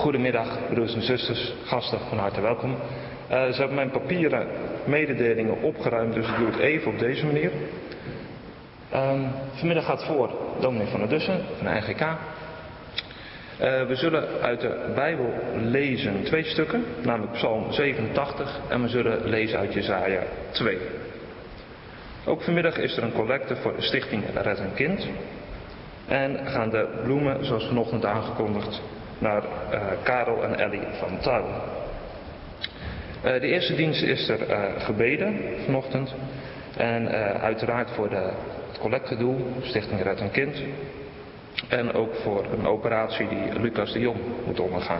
Goedemiddag, broers en zusters, gasten, van harte welkom. Ze hebben mijn papieren mededelingen opgeruimd, dus ik doe het even op deze manier. Vanmiddag gaat voor dominee van der Dussen, van de NGK. We zullen uit de Bijbel lezen 2 stukken, namelijk Psalm 87 en we zullen lezen uit Jesaja 2. Ook vanmiddag is er een collecte voor de stichting Red een Kind. En gaan de bloemen, zoals vanochtend aangekondigd, naar Karel en Ellie van Tuil. De eerste dienst is er gebeden vanochtend. En uiteraard voor het collectedoel, Stichting Red een Kind. En ook voor een operatie die Lucas de Jong moet ondergaan.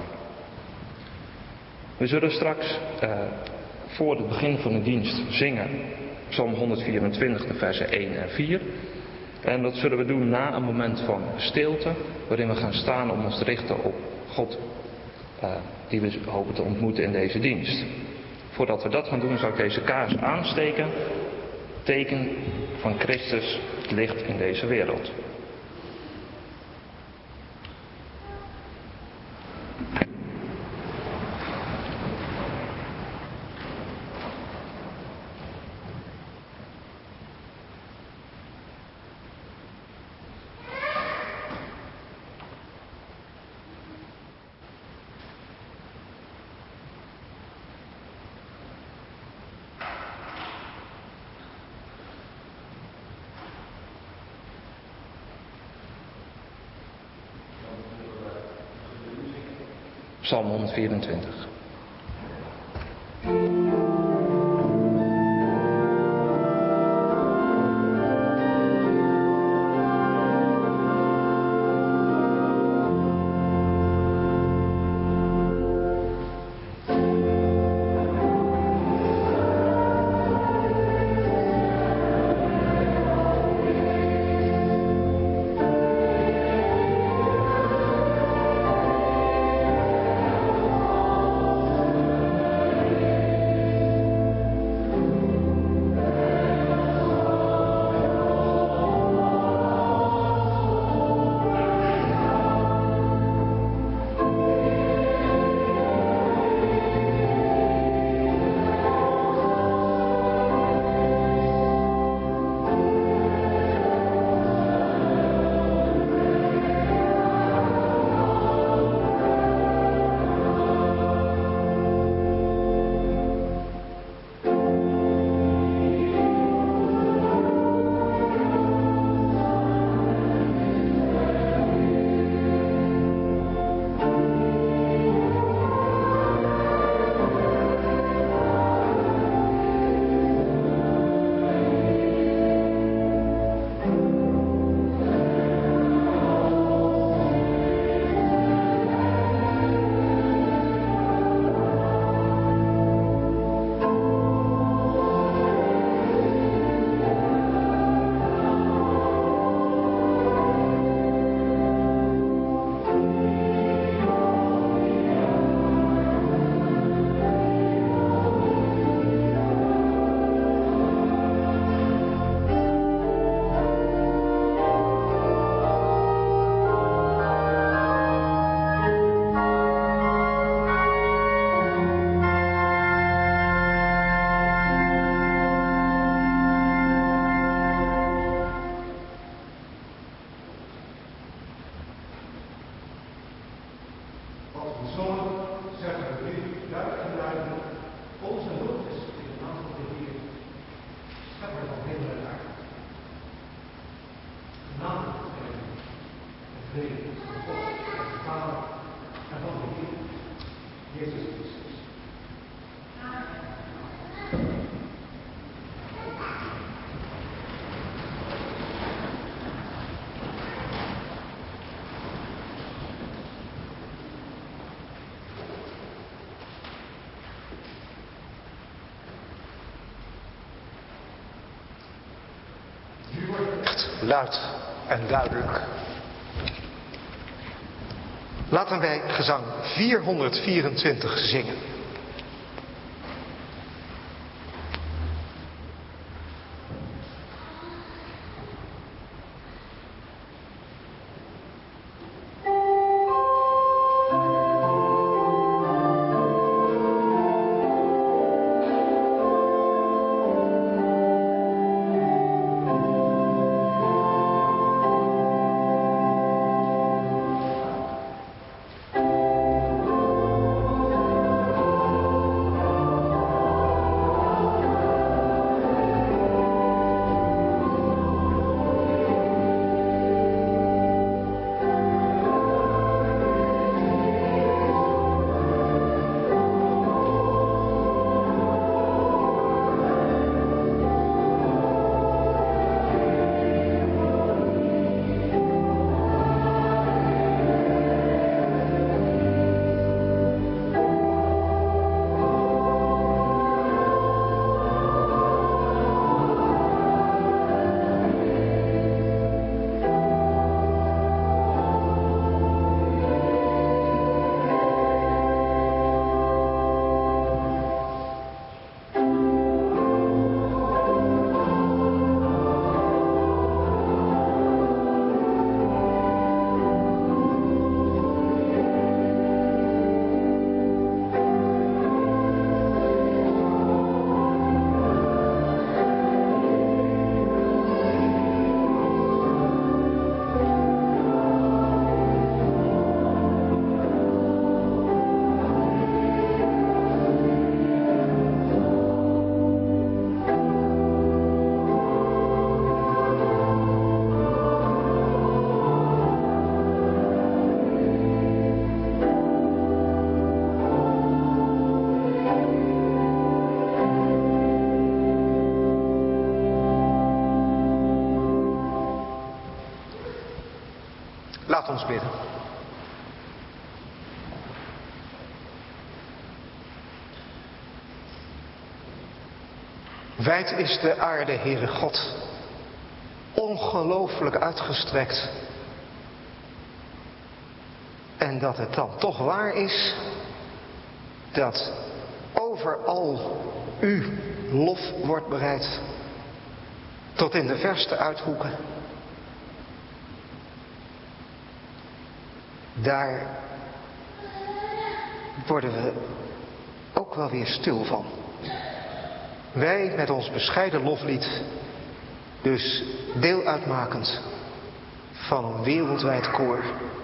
We zullen straks voor het begin van de dienst zingen Psalm 124, de versen 1 en 4. En dat zullen we doen na een moment van stilte, waarin we gaan staan om ons te richten op God, die we hopen te ontmoeten in deze dienst. Voordat we dat gaan doen, zal ik deze kaars aansteken, teken van Christus, het licht in deze wereld. Psalm 124. Luid en duidelijk. Laten wij gezang 424 zingen. Laat ons bidden. Wijd is de aarde, Heere God, ongelooflijk uitgestrekt. En dat het dan toch waar is dat overal uw lof wordt bereid, tot in de verste uithoeken. Daar worden we ook wel weer stil van. Wij met ons bescheiden loflied, dus deel uitmakend van een wereldwijd koor.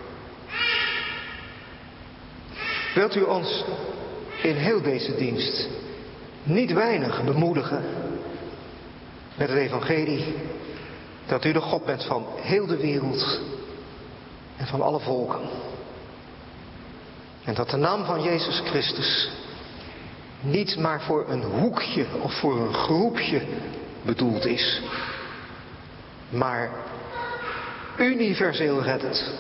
Wilt u ons in heel deze dienst niet weinig bemoedigen met het evangelie dat u de God bent van heel de wereld en van alle volken. En dat de naam van Jezus Christus niet maar voor een hoekje of voor een groepje bedoeld is, maar universeel reddend.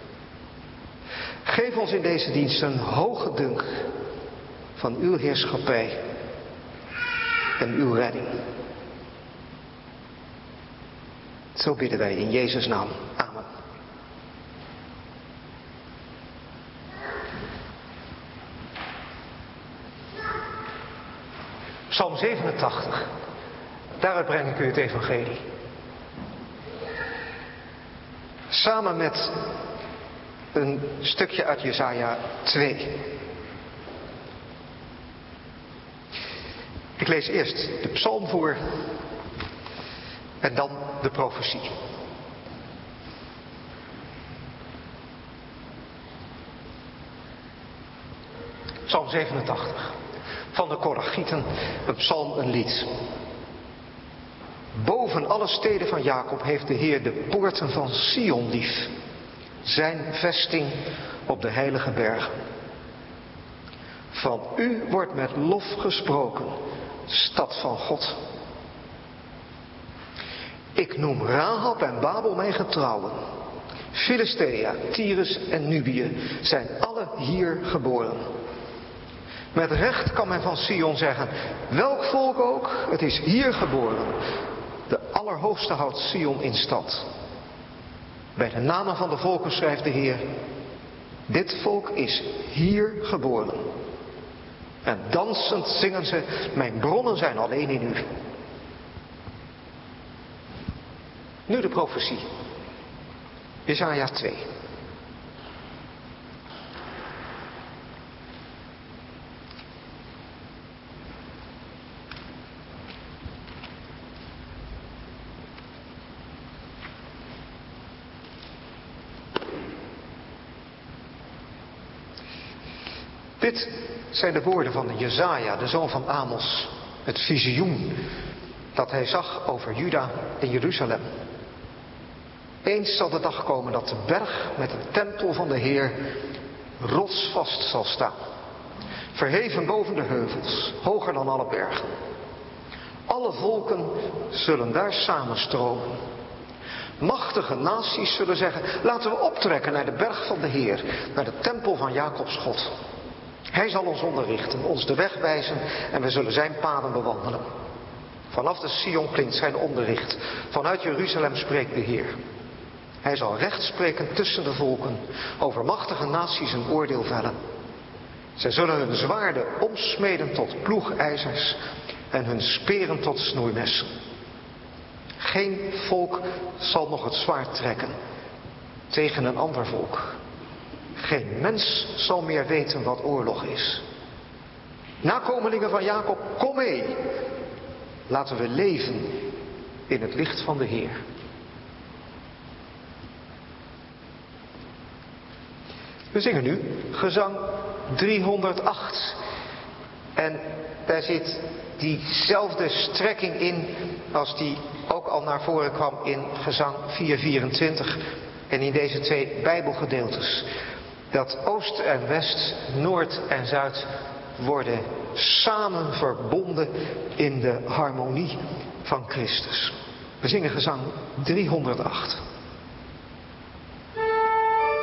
Geef ons in deze dienst een hoge dunk van uw heerschappij en uw redding. Zo bidden wij in Jezus' naam. Amen. Psalm 87. Daaruit breng ik u het evangelie. Samen met een stukje uit Jesaja 2. Ik lees eerst de psalm voor en dan de profetie. Psalm 87. Van de Korachieten, een psalm, een lied. Boven alle steden van Jacob heeft de Heer de poorten van Sion lief. Zijn vesting op de heilige bergen. Van u wordt met lof gesproken, stad van God. Ik noem Rahab en Babel mijn getrouwen. Filistea, Tyrus en Nubië zijn alle hier geboren. Met recht kan men van Sion zeggen, welk volk ook, het is hier geboren. De Allerhoogste houdt Sion in stand. Bij de namen van de volken schrijft de Heer, dit volk is hier geboren. En dansend zingen ze, mijn bronnen zijn alleen in u. Nu de profetie. Jesaja 2. Dit zijn de woorden van Jesaja, de zoon van Amos. Het visioen dat hij zag over Juda en Jeruzalem. Eens zal de dag komen dat de berg met de tempel van de Heer rotsvast zal staan. Verheven boven de heuvels, hoger dan alle bergen. Alle volken zullen daar samenstromen. Machtige naties zullen zeggen, laten we optrekken naar de berg van de Heer, naar de tempel van Jacobs God. Hij zal ons onderrichten, ons de weg wijzen en we zullen zijn paden bewandelen. Vanaf de Sion klinkt zijn onderricht, vanuit Jeruzalem spreekt de Heer. Hij zal recht spreken tussen de volken, over machtige naties een oordeel vellen. Zij zullen hun zwaarden omsmeden tot ploegijzers en hun speren tot snoeimessen. Geen volk zal nog het zwaard trekken tegen een ander volk. Geen mens zal meer weten wat oorlog is. Nakomelingen van Jacob, kom mee. Laten we leven in het licht van de Heer. We zingen nu gezang 308. En daar zit diezelfde strekking in als die ook al naar voren kwam in gezang 424 en in deze twee Bijbelgedeeltes. Dat oost en west, noord en zuid worden samen verbonden in de harmonie van Christus. We zingen gezang 308.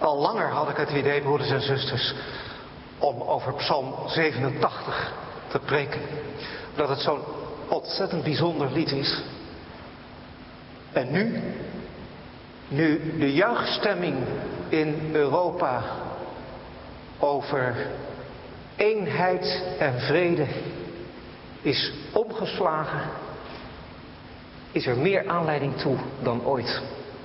Al langer had ik het idee, broeders en zusters, om over Psalm 87 te preken. Dat het zo'n ontzettend bijzonder lied is. En nu de juichstemming in Europa over eenheid en vrede is omgeslagen, is er meer aanleiding toe dan ooit.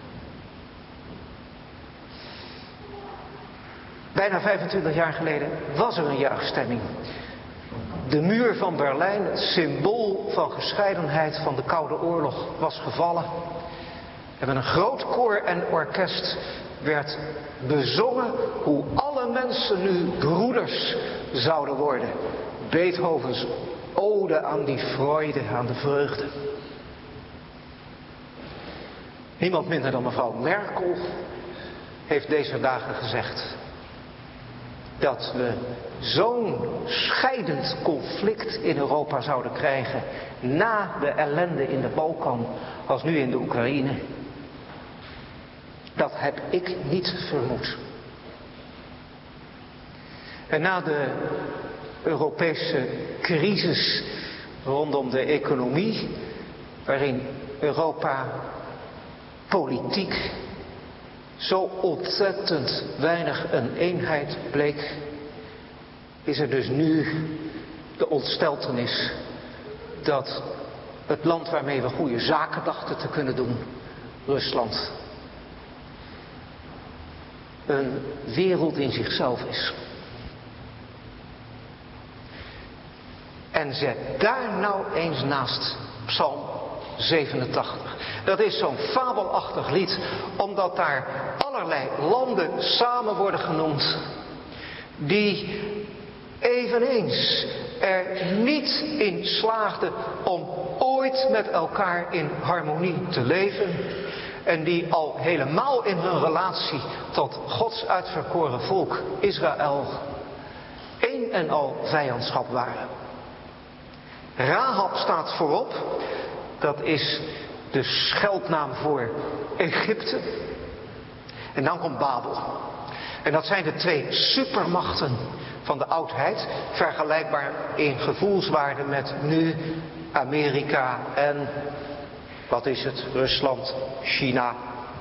Bijna 25 jaar geleden was er een juichstemming. De muur van Berlijn, het symbool van gescheidenheid van de Koude Oorlog, was gevallen. En met een groot koor en orkest werd bezongen hoe alle mensen nu broeders zouden worden. Beethovens ode aan die vreugde, aan de vreugde. Niemand minder dan mevrouw Merkel heeft deze dagen gezegd dat we zo'n scheidend conflict in Europa zouden krijgen na de ellende in de Balkan als nu in de Oekraïne. Dat heb ik niet vermoed. En na de Europese crisis rondom de economie, waarin Europa politiek zo ontzettend weinig een eenheid bleek, is er dus nu de ontsteltenis dat het land waarmee we goede zaken dachten te kunnen doen, Rusland, een wereld in zichzelf is. En zet daar nou eens naast Psalm 87. Dat is zo'n fabelachtig lied, omdat daar allerlei landen samen worden genoemd, die eveneens er niet in slaagden om ooit met elkaar in harmonie te leven. En die al helemaal in hun relatie tot Gods uitverkoren volk Israël één en al vijandschap waren. Rahab staat voorop. Dat is de scheldnaam voor Egypte. En dan komt Babel. En dat zijn de twee supermachten van de oudheid. Vergelijkbaar in gevoelswaarde met nu Amerika en, wat is het, Rusland, China.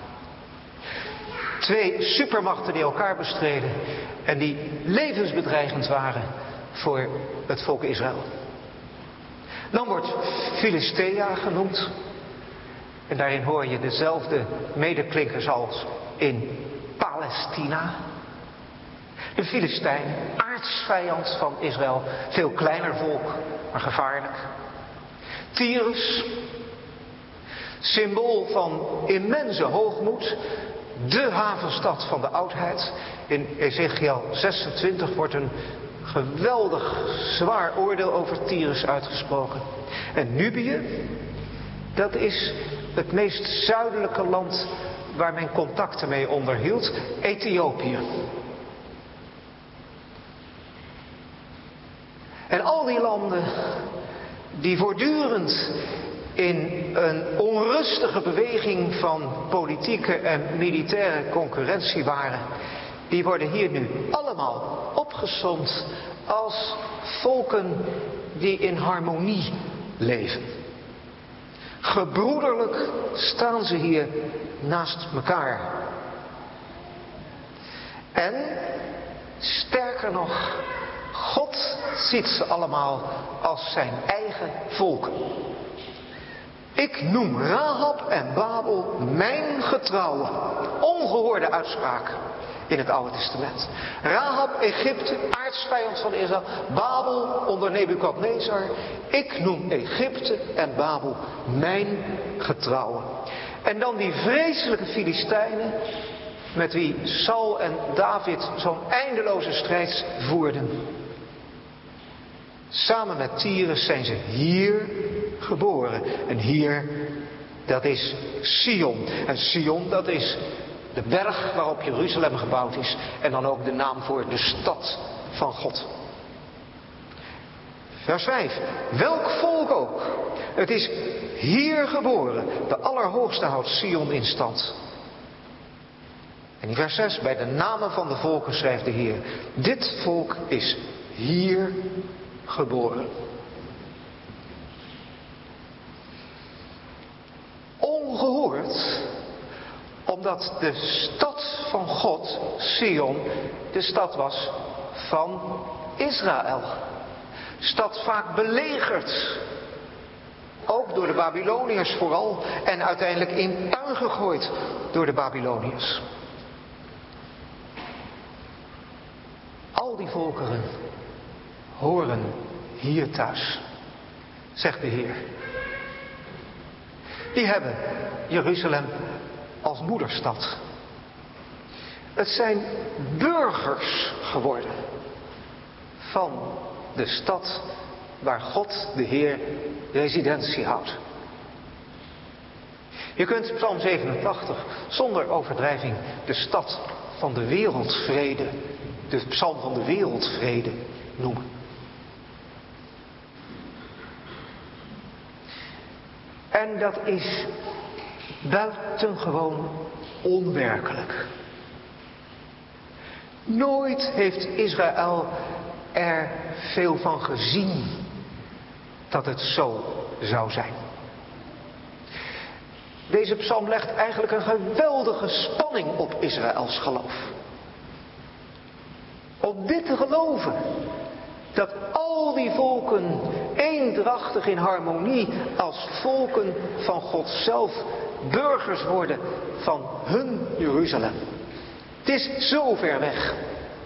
Twee supermachten die elkaar bestreden en die levensbedreigend waren voor het volk Israël. Dan wordt Filistea genoemd. En daarin hoor je dezelfde medeklinkers als in Palestina. De Filistijn, aartsvijand van Israël. Veel kleiner volk, maar gevaarlijk. Tyrus, symbool van immense hoogmoed. De havenstad van de oudheid. In Ezechiel 26 wordt een geweldig zwaar oordeel over Tyrus uitgesproken. En Nubië, dat is het meest zuidelijke land waar men contacten mee onderhield. Ethiopië. En al die landen die voortdurend in een onrustige beweging van politieke en militaire concurrentie waren, die worden hier nu allemaal opgesomd als volken die in harmonie leven. Gebroederlijk staan ze hier naast elkaar. En, sterker nog, God ziet ze allemaal als zijn eigen volken. Ik noem Rahab en Babel mijn getrouwen. Ongehoorde uitspraak in het Oude Testament. Rahab, Egypte, aartsvijand van Israël. Babel onder Nebukadnezar. Ik noem Egypte en Babel mijn getrouwen. En dan die vreselijke Filistijnen, met wie Saul en David zo'n eindeloze strijd voerden. Samen met Tyrus zijn ze hier geboren. En hier, dat is Sion. En Sion, dat is de berg waarop Jeruzalem gebouwd is. En dan ook de naam voor de stad van God. Vers 5. Welk volk ook. Het is hier geboren. De Allerhoogste houdt Sion in stand. En in vers 6, bij de namen van de volken schrijft de Heer, dit volk is hier geboren. Ongehoord, omdat de stad van God, Sion, de stad was van Israël. Stad vaak belegerd, ook door de Babyloniërs vooral, en uiteindelijk in puin gegooid door de Babyloniërs. Al die volkeren horen hier thuis, zegt de Heer. Die hebben Jeruzalem als moederstad. Het zijn burgers geworden van de stad waar God, de Heer, residentie houdt. Je kunt Psalm 87 zonder overdrijving de stad van de wereldvrede, de psalm van de wereldvrede noemen. En dat is buitengewoon onwerkelijk. Nooit heeft Israël er veel van gezien dat het zo zou zijn. Deze psalm legt eigenlijk een geweldige spanning op Israëls geloof. Om dit te geloven, dat al die volken eendrachtig in harmonie als volken van God zelf burgers worden van hun Jeruzalem. Het is zo ver weg.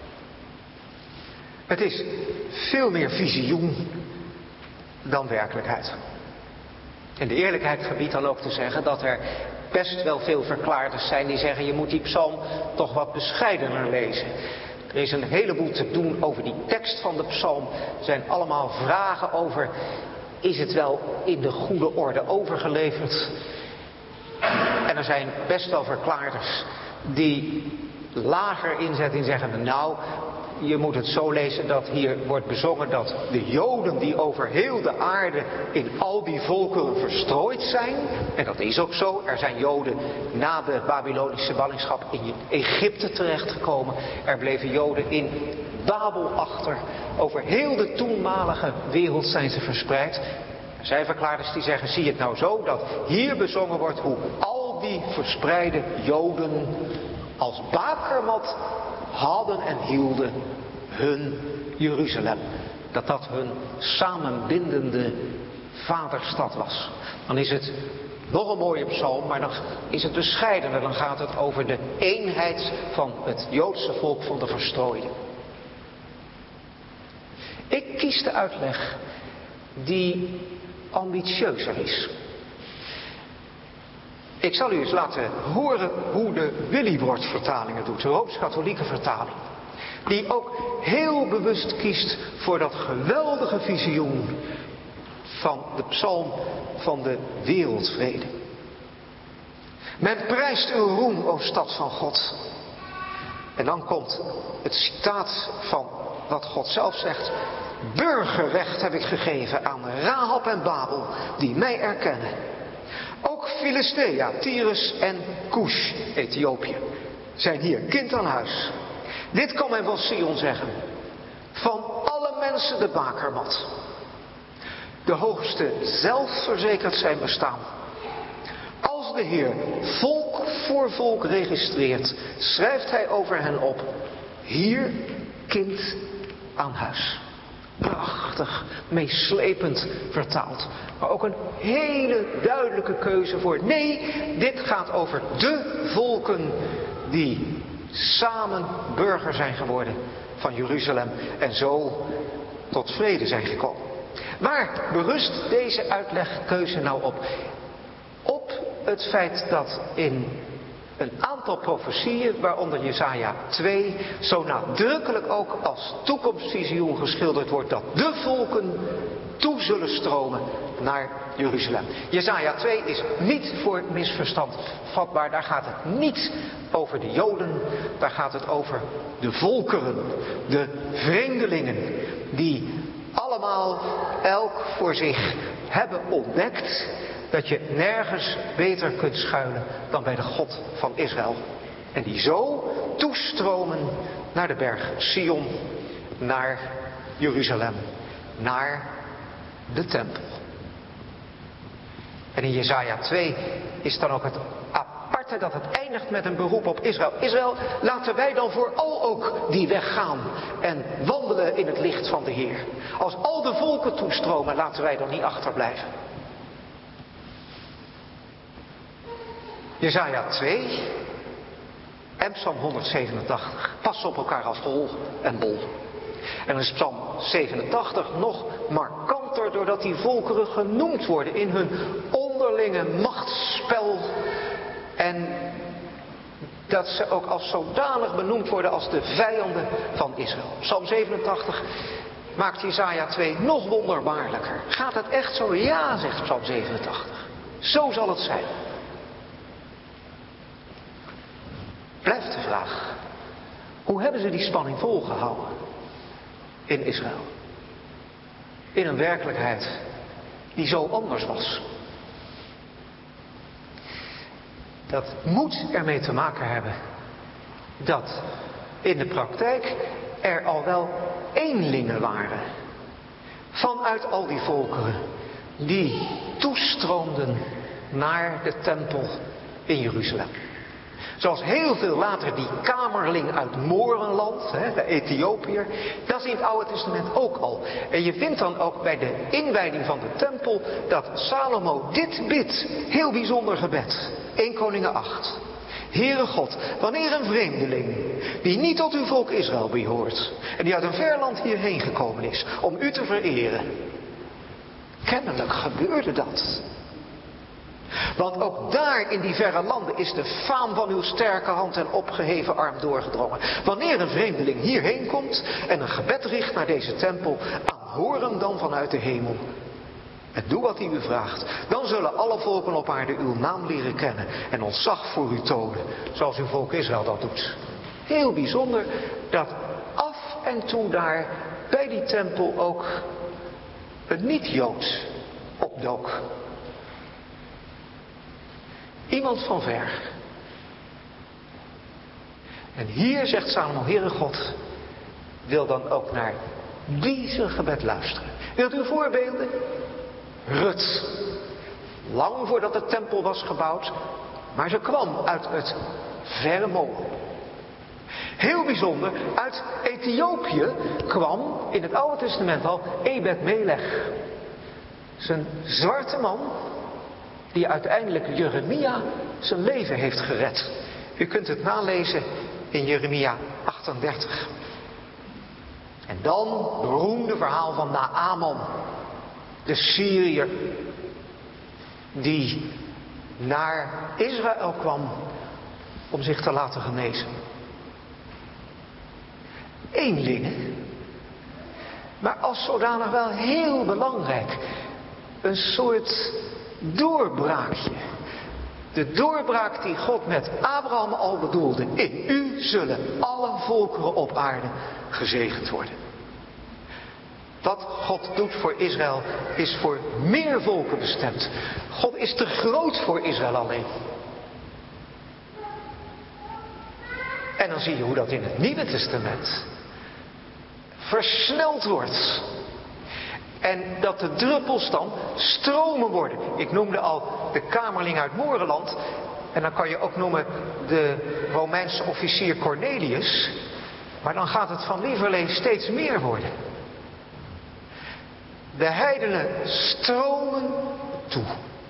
Het is veel meer visioen dan werkelijkheid. En de eerlijkheid gebiedt dan ook te zeggen dat er best wel veel verklaarders zijn die zeggen, je moet die psalm toch wat bescheidener lezen. Er is een heleboel te doen over die tekst van de psalm. Er zijn allemaal vragen over, is het wel in de goede orde overgeleverd? En er zijn best wel verklaarders die lager inzetten en zeggen, nou, je moet het zo lezen dat hier wordt bezongen dat de Joden die over heel de aarde in al die volkeren verstrooid zijn. En dat is ook zo. Er zijn Joden na de Babylonische ballingschap in Egypte terechtgekomen. Er bleven Joden in Babel achter. Over heel de toenmalige wereld zijn ze verspreid. Er zijn verklaarders die zeggen, zie het nou zo dat hier bezongen wordt hoe al die verspreide Joden als bakermat hadden en hielden hun Jeruzalem. Dat dat hun samenbindende vaderstad was. Dan is het nog een mooie psalm, maar dan is het bescheidener. Dan gaat het over de eenheid van het Joodse volk van de verstrooiden. Ik kies de uitleg die ambitieuzer is. Ik zal u eens laten horen hoe de Willibrord-vertaling het doet, de Rooms-Katholieke vertaling. Die ook heel bewust kiest voor dat geweldige visioen van de psalm van de wereldvrede. Men prijst uw roem, o stad van God. En dan komt het citaat van wat God zelf zegt. Burgerrecht heb ik gegeven aan Rahab en Babel, die mij erkennen. Ook Filistea, Tyrus en Kush, Ethiopië, zijn hier kind aan huis. Dit kan men van Sion zeggen. Van alle mensen de bakermat. De Hoogste zelf verzekert zijn bestaan. Als de Heer volk voor volk registreert, schrijft hij over hen op. Hier kind aan huis. Prachtig, meeslepend vertaald. Maar ook een hele duidelijke keuze voor. Nee, dit gaat over de volken die samen burger zijn geworden van Jeruzalem. En zo tot vrede zijn gekomen. Waar berust deze uitlegkeuze nou op? Op het feit dat in een aantal profetieën, waaronder Jesaja 2, zo nadrukkelijk ook als toekomstvisioen geschilderd wordt dat de volken toe zullen stromen naar Jeruzalem. Jesaja 2 is niet voor misverstand vatbaar. Daar gaat het niet over de Joden. Daar gaat het over de volkeren, de vreemdelingen, die allemaal elk voor zich hebben ontdekt dat je nergens beter kunt schuilen dan bij de God van Israël. En die zo toestromen naar de berg Sion, naar Jeruzalem, naar de tempel. En in Jesaja 2 is dan ook het aparte dat het eindigt met een beroep op Israël. Israël, laten wij dan vooral ook die weg gaan en wandelen in het licht van de Heer. Als al de volken toestromen, laten wij dan niet achterblijven. Jesaja 2 en Psalm 187 passen op elkaar als hol en bol. En dan is Psalm 87 nog markanter doordat die volkeren genoemd worden in hun onderlinge machtsspel. En dat ze ook als zodanig benoemd worden als de vijanden van Israël. Psalm 87 maakt Jesaja 2 nog wonderbaarlijker. Gaat het echt zo? Ja, zegt Psalm 87. Zo zal het zijn. Blijft de vraag. Hoe hebben ze die spanning volgehouden in Israël? In een werkelijkheid die zo anders was. Dat moet ermee te maken hebben dat in de praktijk er al wel eenlingen waren. Vanuit al die volkeren die toestroomden naar de tempel in Jeruzalem. Zoals heel veel later die kamerling uit Morenland, de Ethiopiër. Dat is in het Oude Testament ook al. En je vindt dan ook bij de inwijding van de tempel dat Salomo dit bidt. Heel bijzonder gebed. 1 Koningen 8. Heere God, wanneer een vreemdeling die niet tot uw volk Israël behoort en die uit een ver land hierheen gekomen is om u te vereren. Kennelijk gebeurde dat. Want ook daar in die verre landen is de faam van uw sterke hand en opgeheven arm doorgedrongen. Wanneer een vreemdeling hierheen komt en een gebed richt naar deze tempel, aanhoor hem dan vanuit de hemel. En doe wat hij u vraagt. Dan zullen alle volken op aarde uw naam leren kennen en ontzag voor u tonen, zoals uw volk Israël dat doet. Heel bijzonder dat af en toe daar bij die tempel ook een niet-Jood opdook. Iemand van ver. En hier zegt Salomo, Heere God, wil dan ook naar deze gebed luisteren. Wilt u voorbeelden? Rut. Lang voordat de tempel was gebouwd, maar ze kwam uit het verre Moab. Heel bijzonder, uit Ethiopië kwam in het Oude Testament al Ebed-Melech. Zijn zwarte man die uiteindelijk Jeremia zijn leven heeft gered. U kunt het nalezen in Jeremia 38. En dan het beroemde verhaal van Naaman, de Syriër, die naar Israël kwam om zich te laten genezen. Eenlingen, maar als zodanig wel heel belangrijk. Een soort doorbraakje. De doorbraak die God met Abraham al bedoelde. In u zullen alle volkeren op aarde gezegend worden. Wat God doet voor Israël is voor meer volken bestemd. God is te groot voor Israël alleen. En dan zie je hoe dat in het Nieuwe Testament versneld wordt. En dat de druppels dan stromen worden. Ik noemde al de kamerling uit Morenland. En dan kan je ook noemen de Romeinse officier Cornelius. Maar dan gaat het van lieverlee steeds meer worden. De heidenen stromen toe.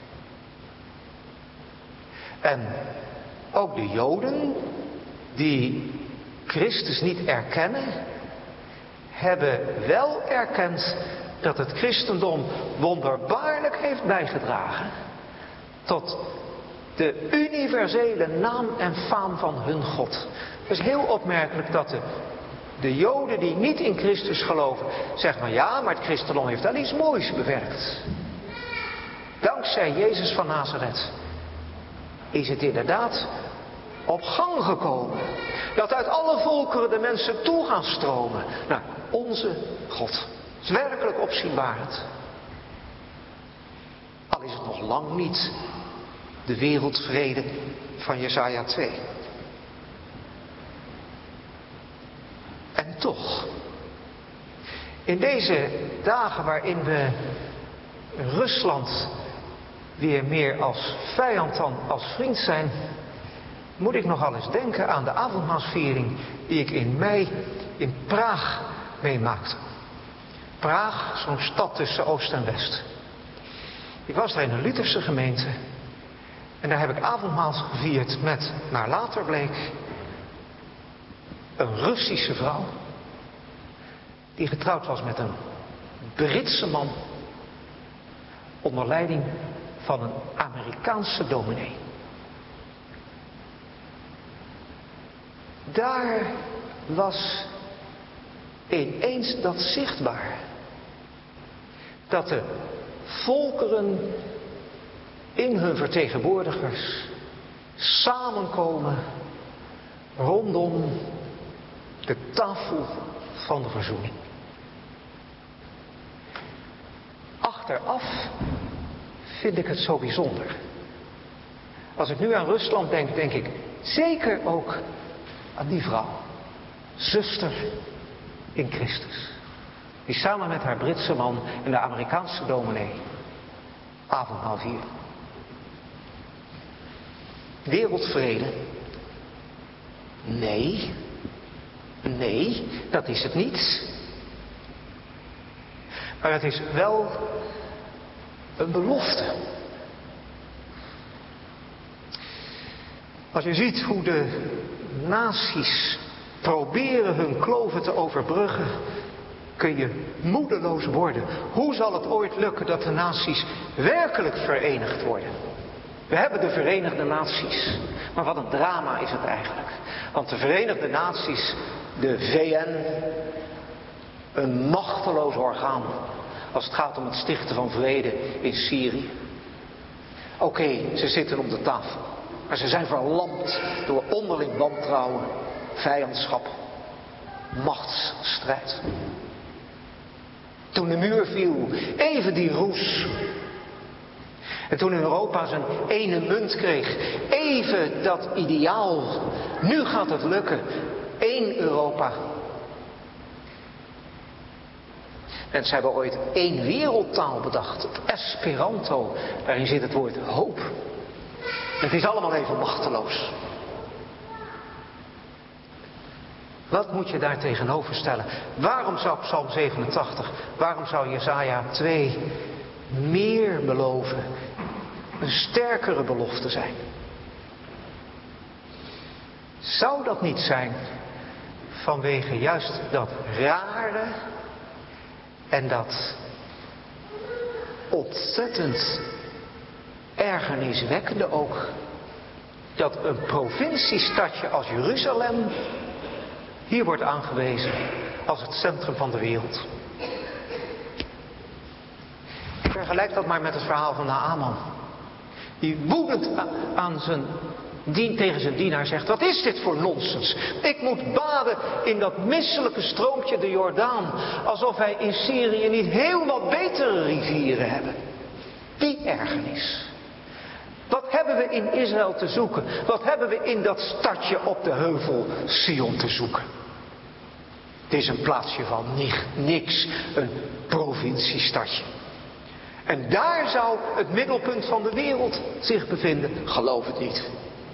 En ook de Joden die Christus niet erkennen, hebben wel erkend dat het christendom wonderbaarlijk heeft bijgedragen tot de universele naam en faam van hun God. Het is heel opmerkelijk dat de Joden die niet in Christus geloven zeggen, maar ja, maar het christendom heeft wel iets moois bewerkt. Dankzij Jezus van Nazareth is het inderdaad op gang gekomen dat uit alle volkeren de mensen toe gaan stromen naar onze God. Het is werkelijk opzienbarend. Al is het nog lang niet de wereldvrede van Jesaja 2. toch, in deze dagen waarin we Rusland weer meer als vijand dan als vriend zijn, moet ik nogal eens denken aan de avondmaalsviering die ik in mei in Praag meemaakte. Praag, zo'n stad tussen Oost en West. Ik was daar in een Lutherse gemeente en daar heb ik avondmaal gevierd met, naar later bleek, een Russische vrouw die getrouwd was met een Britse man onder leiding van een Amerikaanse dominee. Daar was ineens dat zichtbaar. Dat de volkeren in hun vertegenwoordigers samenkomen rondom de tafel van de verzoening. Achteraf vind ik het zo bijzonder. Als ik nu aan Rusland denk, denk ik zeker ook aan die vrouw. Zuster in Christus. Die samen met haar Britse man en de Amerikaanse dominee avondmaal vierde. Wereldvrede? Nee, dat is het niet. Maar het is wel een belofte. Als je ziet hoe de naties proberen hun kloven te overbruggen, kun je moedeloos worden. Hoe zal het ooit lukken dat de naties werkelijk verenigd worden? We hebben de Verenigde Naties. Maar wat een drama is het eigenlijk. Want de Verenigde Naties, de VN, een machteloos orgaan als het gaat om het stichten van vrede in Syrië. Oké, ze zitten om de tafel. Maar ze zijn verlamd door onderling wantrouwen, vijandschap, machtsstrijd. Toen de muur viel, even die roes. En toen Europa zijn ene munt kreeg, even dat ideaal. Nu gaat het lukken. 1 Europa. Mensen hebben ooit 1 wereldtaal bedacht, het Esperanto. Daarin zit het woord hoop. Het is allemaal even machteloos. Wat moet je daar tegenover stellen? Waarom zou Psalm 87, waarom zou Jesaja 2 meer beloven? Een sterkere belofte zijn? Zou dat niet zijn vanwege juist dat rare en dat ontzettend ergerniswekkende ook, dat een provinciestadje als Jeruzalem hier wordt aangewezen als het centrum van de wereld? Vergelijk dat maar met het verhaal van Naaman, die woedend tegen zijn dienaar zegt: wat is dit voor nonsens? Ik moet baden in dat misselijke stroompje de Jordaan, alsof wij in Syrië niet heel wat betere rivieren hebben. Die ergernis. Wat hebben we in Israël te zoeken? Wat hebben we in dat stadje op de heuvel Sion te zoeken? Het is een plaatsje van niks, een provinciestadje. En daar zou het middelpunt van de wereld zich bevinden. Geloof het niet.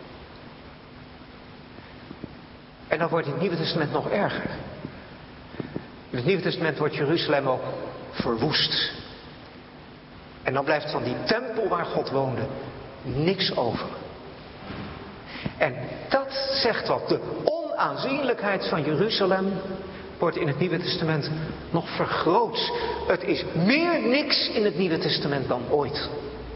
En dan wordt in het Nieuwe Testament nog erger. In het Nieuwe Testament wordt Jeruzalem ook verwoest. En dan blijft van die tempel waar God woonde niks over. En dat zegt wat. De onaanzienlijkheid van Jeruzalem wordt in het Nieuwe Testament nog vergroot. Het is meer niks in het Nieuwe Testament dan ooit.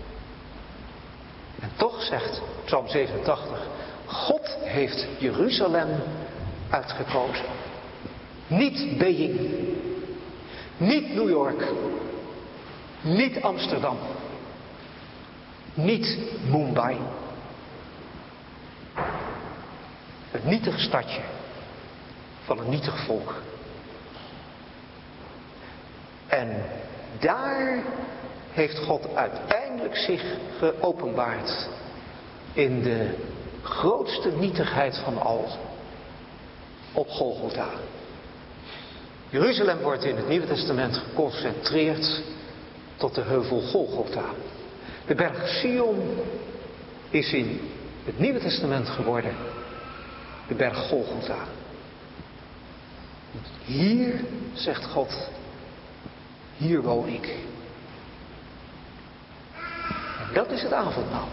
En toch zegt Psalm 87, God heeft Jeruzalem uitgekozen. Niet Beijing, niet New York, niet Amsterdam, niet Mumbai. Een nietig stadje van een nietig volk. En daar heeft God uiteindelijk zich geopenbaard in de grootste nietigheid van al, op Golgotha. Jeruzalem wordt in het Nieuwe Testament geconcentreerd tot de heuvel Golgotha. De berg Sion is in het Nieuwe Testament geworden de berg Golgotha. Hier, zegt God, hier woon ik. En dat is het avondmaal.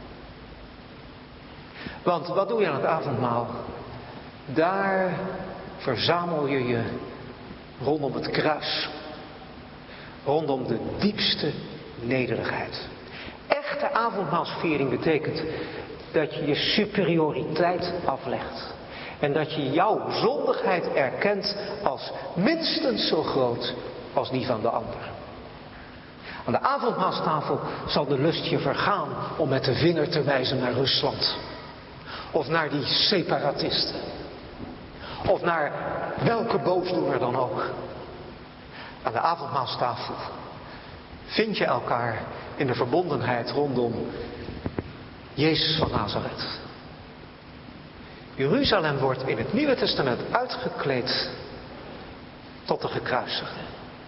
Want wat doe je aan het avondmaal? Daar verzamel je je rondom het kruis. Rondom de diepste nederigheid. Echte avondmaalsviering betekent dat je je superioriteit aflegt. En dat je jouw zondigheid erkent als minstens zo groot als die van de ander. Aan de avondmaalstafel zal de lust je vergaan om met de vinger te wijzen naar Rusland. Of naar die separatisten. Of naar welke boosdoener dan ook. Aan de avondmaalstafel vind je elkaar in de verbondenheid rondom Jezus van Nazareth. Jeruzalem wordt in het Nieuwe Testament uitgekleed tot de gekruisigde.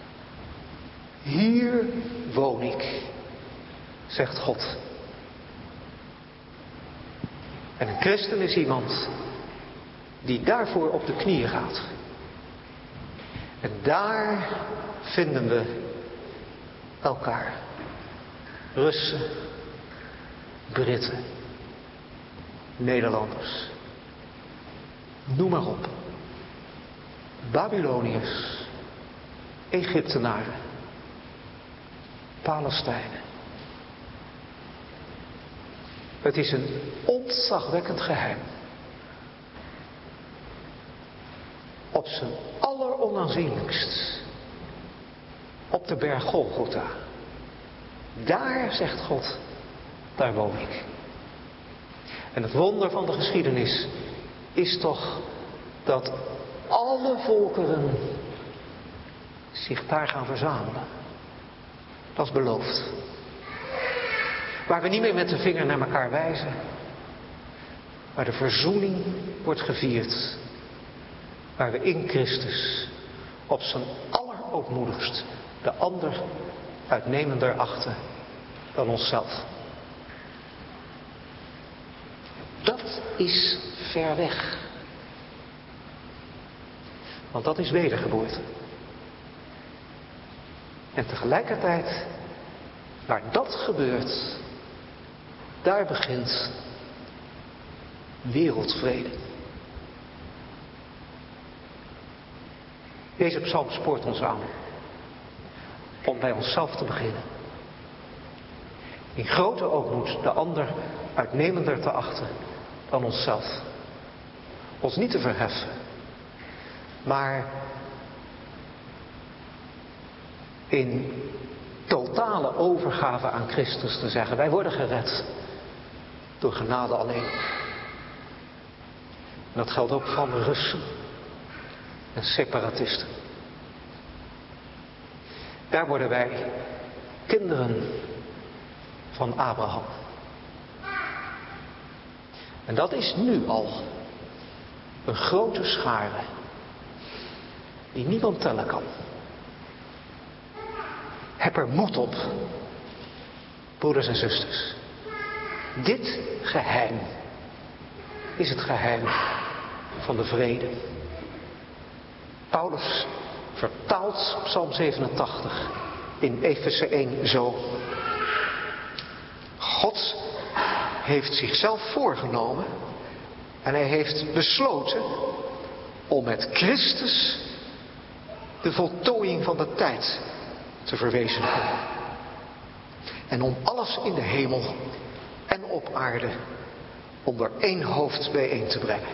Hier woon ik, zegt God. En een christen is iemand die daarvoor op de knieën gaat. En daar vinden we elkaar. Russen, Britten, Nederlanders. Noem maar op. Babyloniërs, Egyptenaren, Palestijnen. Het is een ontzagwekkend geheim. Op zijn alleronaanzienlijkst. Op de berg Golgotha. Daar, zegt God, daar woon ik. En het wonder van de geschiedenis is toch dat alle volkeren zich daar gaan verzamelen. Dat is beloofd. Waar we niet meer met de vinger naar elkaar wijzen. Waar de verzoening wordt gevierd. Waar we in Christus op zijn allerootmoedigst de ander uitnemender achten dan onszelf. Dat is ver weg. Want dat is wedergeboorte. En tegelijkertijd, waar dat gebeurt, daar begint wereldvrede. Deze psalm spoort ons aan om bij onszelf te beginnen. In grote ootmoed de ander uitnemender te achten dan onszelf. Ons niet te verheffen, maar in totale overgave aan Christus te zeggen: wij worden gered door genade alleen. En dat geldt ook van de Russen en separatisten. Daar worden wij kinderen van Abraham. En dat is nu al een grote schare die niemand tellen kan. Heb er moed op, broeders en zusters. Dit geheim is het geheim van de vrede. Paulus vertaalt Psalm 87 in Efeze 1 zo. God heeft zichzelf voorgenomen en hij heeft besloten om met Christus de voltooiing van de tijd te verwezenlijken. En om alles in de hemel en op aarde onder één hoofd bijeen te brengen.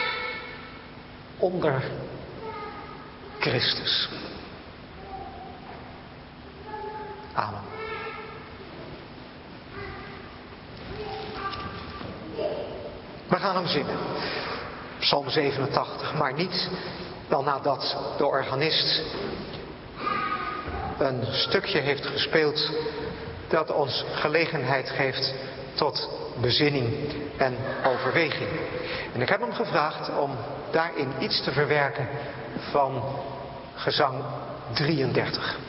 Onder Christus. Amen. We gaan hem zingen. Psalm 87, maar niet dan nadat de organist een stukje heeft gespeeld dat ons gelegenheid geeft tot bezinning en overweging. En ik heb hem gevraagd om daarin iets te verwerken van Gezang 33.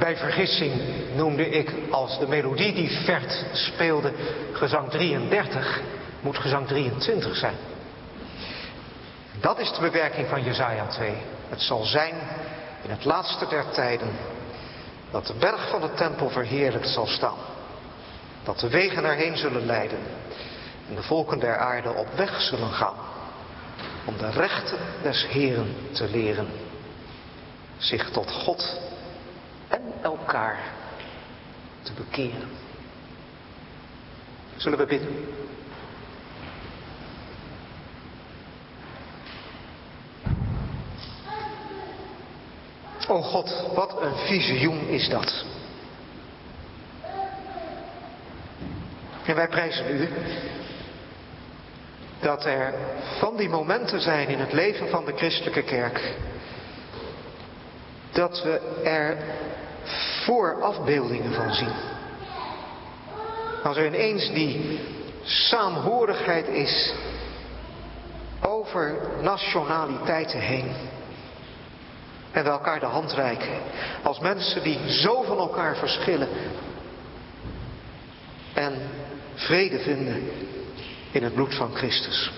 Bij vergissing noemde ik als de melodie die Vert speelde gezang 33, moet gezang 23 zijn. Dat is de bewerking van Jesaja 2. Het zal zijn in het laatste der tijden dat de berg van de tempel verheerlijkt zal staan. Dat de wegen erheen zullen leiden en de volken der aarde op weg zullen gaan. Om de rechten des Heeren te leren. Zich tot God en elkaar te bekeren. Zullen we bidden? O God, wat een visioen is dat. En wij prijzen u dat er van die momenten zijn in het leven van de christelijke kerk, dat we er voorafbeeldingen van zien. Als er ineens die saamhorigheid is over nationaliteiten heen. En we elkaar de hand reiken. Als mensen die zo van elkaar verschillen. En vrede vinden in het bloed van Christus.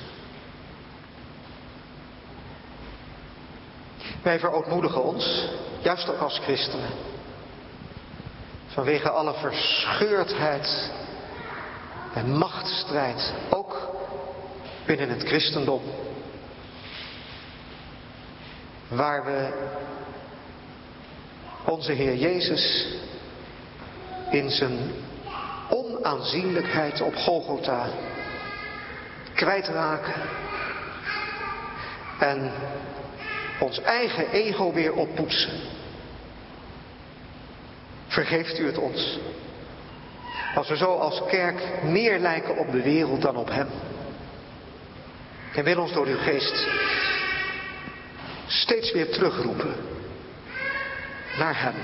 Wij verootmoedigen ons, juist ook als christenen. Vanwege alle verscheurdheid en machtsstrijd, ook binnen het christendom. Waar we onze Heer Jezus in zijn onaanzienlijkheid op Golgotha kwijtraken. En ons eigen ego weer oppoetsen. Vergeeft u het ons. Als we zo als kerk meer lijken op de wereld dan op Hem. En wil ons door uw geest steeds weer terugroepen naar Hem.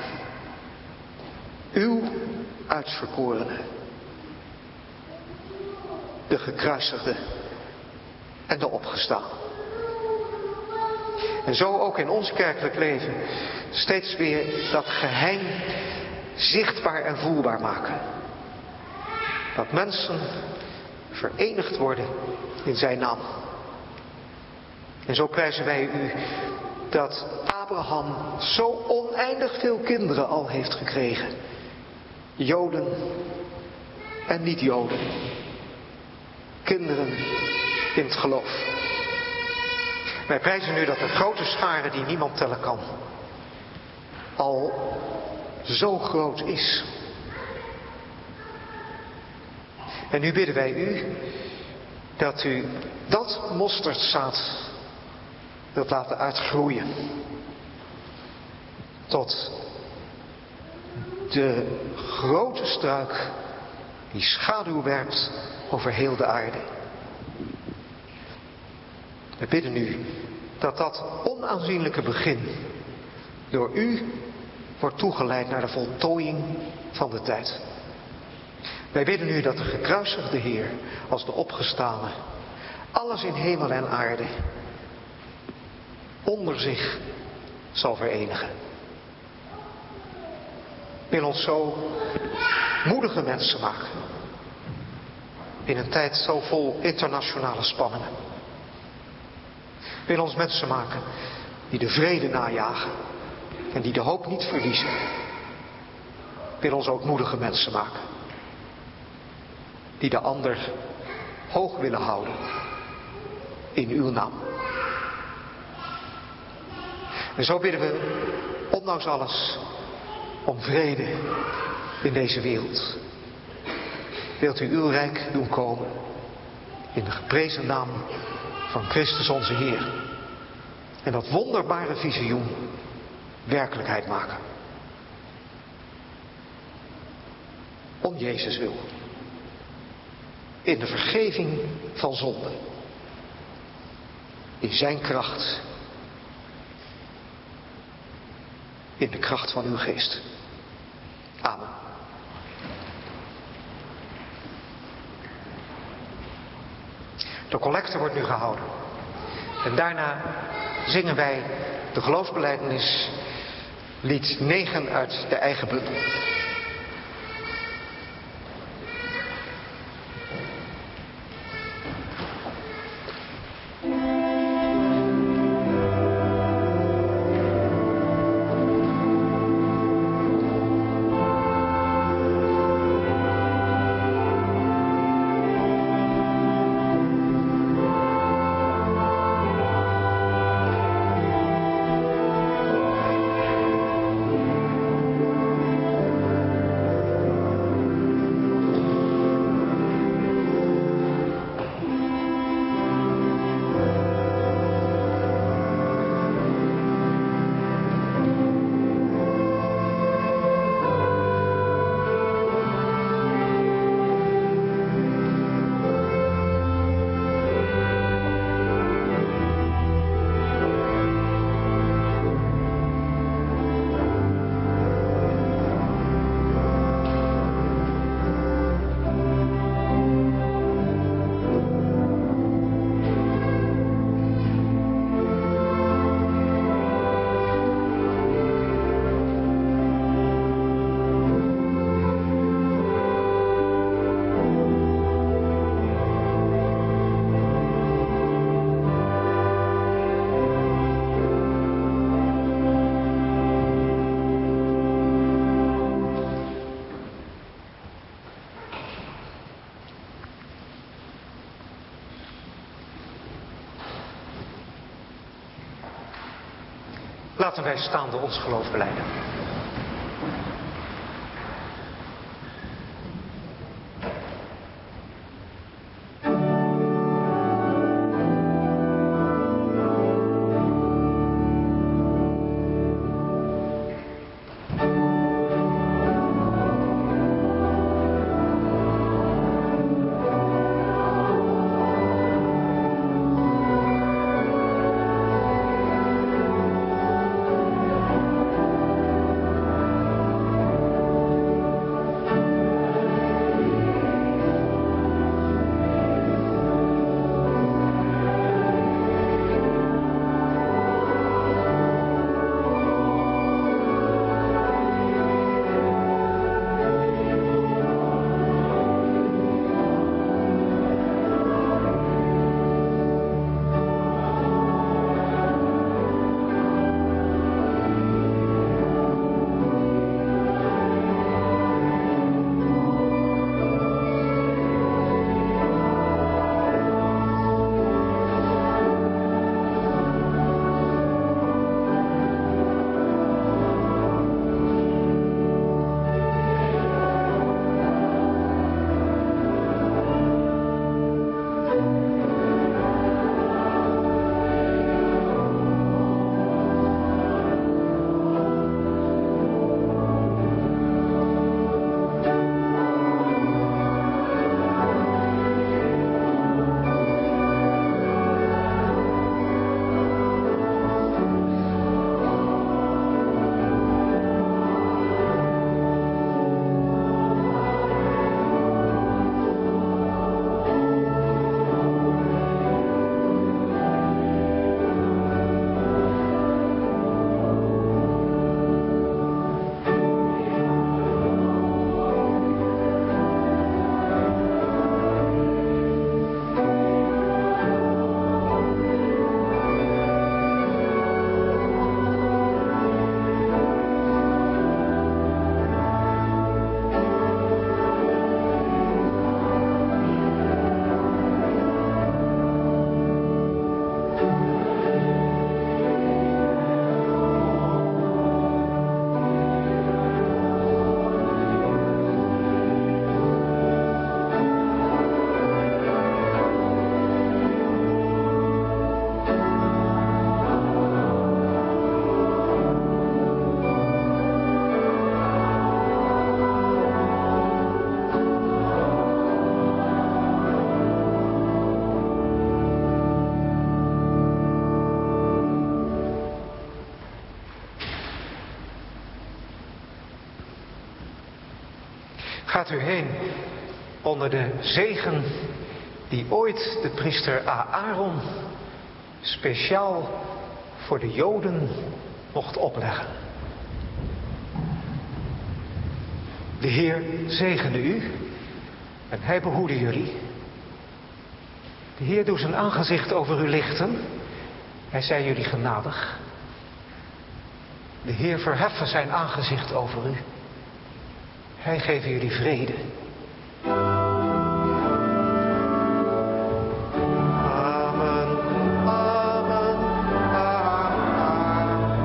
Uw uitverkorene. De gekruisigde en de opgestaan. En zo ook in ons kerkelijk leven steeds weer dat geheim zichtbaar en voelbaar maken. Dat mensen verenigd worden in zijn naam. En zo prijzen wij u dat Abraham zo oneindig veel kinderen al heeft gekregen. Joden en niet-Joden. Kinderen in het geloof. Wij prijzen u dat de grote schare die niemand tellen kan, al zo groot is. En nu bidden wij u dat u dat mosterdzaad wilt laten uitgroeien tot de grote struik die schaduw werpt over heel de aarde. We bidden u dat dat onaanzienlijke begin door u wordt toegeleid naar de voltooiing van de tijd. Wij bidden u dat de gekruisigde Heer als de opgestane alles in hemel en aarde onder zich zal verenigen. Wil ons zo moedige mensen maken in een tijd zo vol internationale spanningen. Wil ons mensen maken die de vrede najagen en die de hoop niet verliezen. Wil ons ook moedige mensen maken die de ander hoog willen houden in uw naam. En zo bidden we, ondanks alles, om vrede in deze wereld. Wilt u uw rijk doen komen in de geprezen naam van Christus onze Heer. En dat wonderbare visioen werkelijkheid maken. Om Jezus wil. In de vergeving van zonde. In zijn kracht. In de kracht van uw geest. Amen. De collecte wordt nu gehouden. En daarna zingen wij de geloofsbelijdenis lied 9 uit de eigen bundel. Laten wij staande ons geloof belijden. Gaat u heen onder de zegen die ooit de priester Aaron speciaal voor de Joden mocht opleggen. De Heer zegene u en hij behoede jullie. De Heer doet zijn aangezicht over u lichten. Hij zij jullie genadig. De Heer verheffen zijn aangezicht over u. Hij geeft jullie vrede. Amen, amen, amen.